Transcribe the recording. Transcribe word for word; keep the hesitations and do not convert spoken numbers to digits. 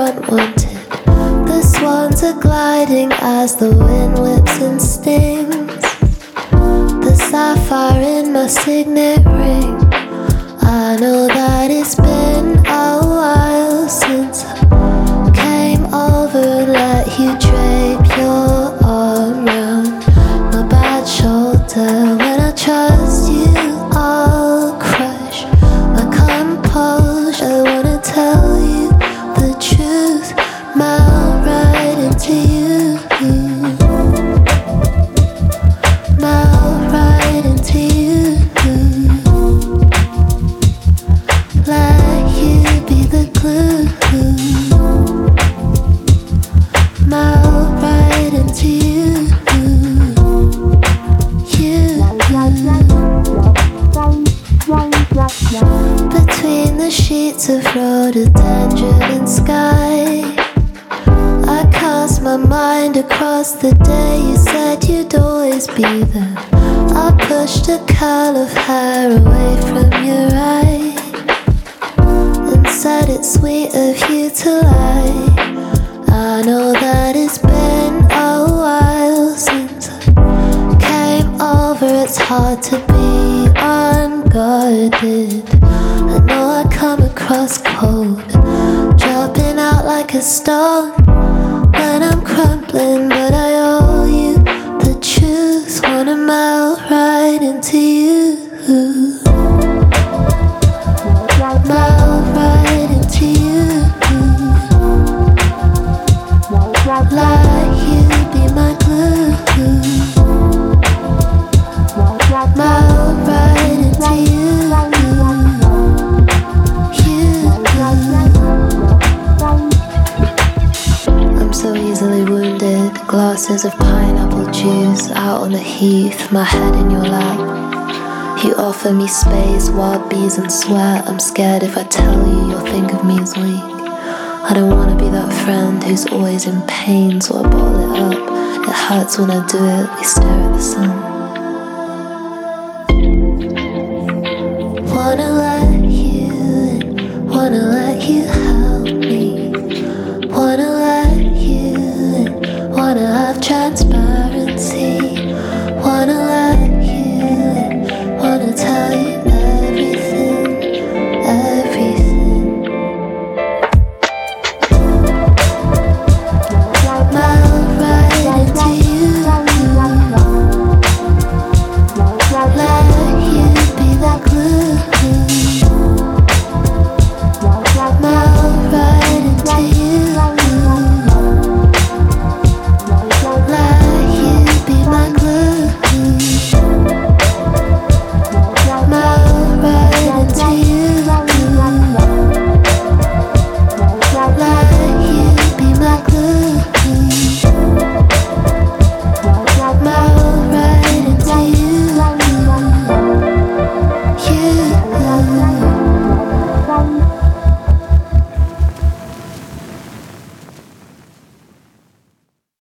unwanted. The swans are gliding as the wind whips and stings. The sapphire in my signet ring. I know that it's been a while since I came over and let you drape your arm round my bad shoulder. When I trust you, I'll crush my composure. I wanna tell you the truth, melt right into you, melt right into you. Let you be the glue, melt right into you, you. Between the sheets of rhododendron and sky, I cast my mind across the day you said you'd always be there. I pushed a curl of hair away from your eye and said it's sweet of you to lie. I know that it's been a while since I came over. It's hard to be unguarded. I know I come across cold, dropping out like a stone when I'm crumbling, but I owe you the truth. Wanna melt right into you, melt right into you. Let you be my glue, melt right into you, you. I'm so easily wounded. Glasses of pineapple juice out on the heath, my head in your lap. You offer me space, wild bees and sweat. I'm scared if I tell you, you'll think of me as weak. I don't wanna be that friend who's always in pain, so I bottle it up. It hurts when I do it. We stare at the sun.